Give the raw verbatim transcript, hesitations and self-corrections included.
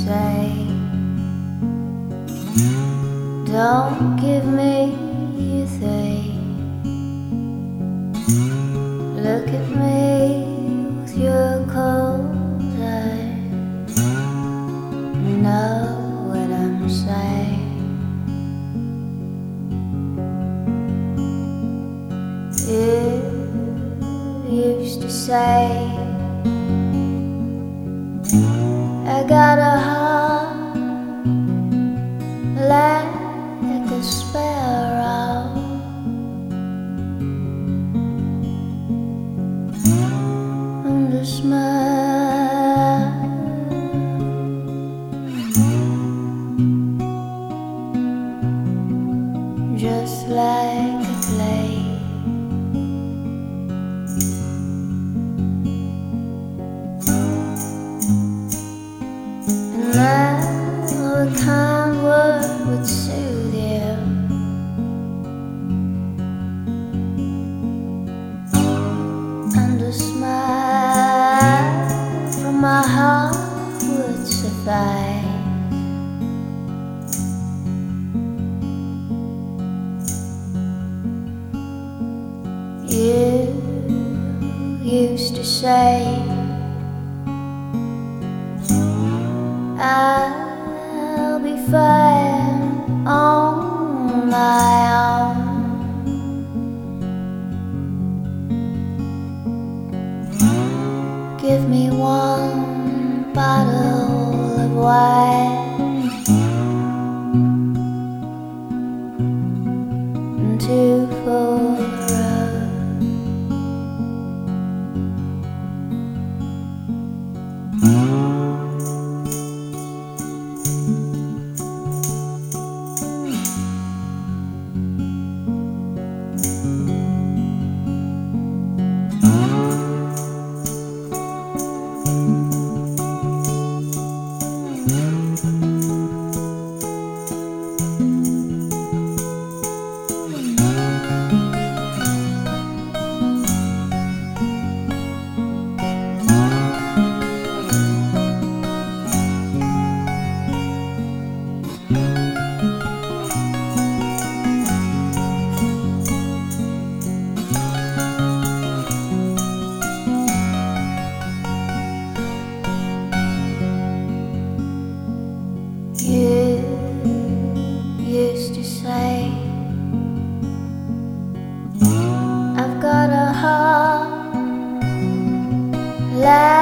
say, don't give me a thing. Look at me with your cold eyes. Know what I'm saying. You used to say, I got a heart like a sparrow, and a smile just like a clay. Now a kind word would soothe you, and a smile from my heart would suffice. You used to say, I'll be fine on my own. Give me one bottle of wine and two for the road. You used to say, I've got a heart like